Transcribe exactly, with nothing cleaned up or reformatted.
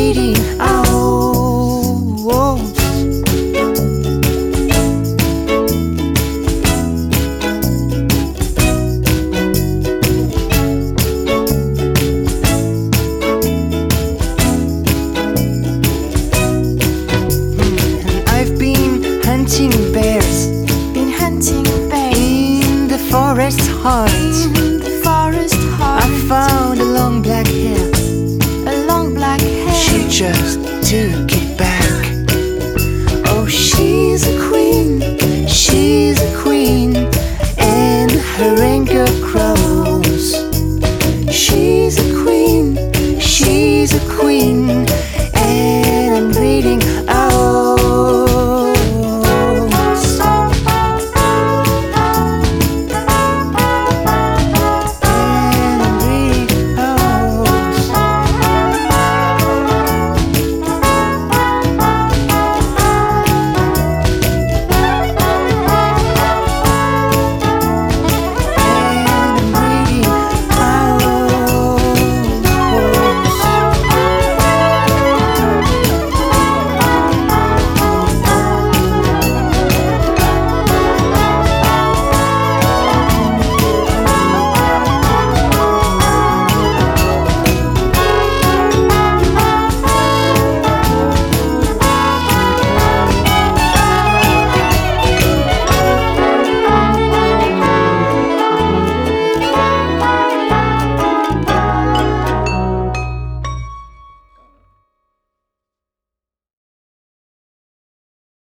eating owls. Hunting bears, been hunting bears in the forest heart. In the forest heart, I found a long black hair. A long black hair. She just took it back. Oh, she's a queen, she's a queen, and her anger grows. She's a queen, she's a queen,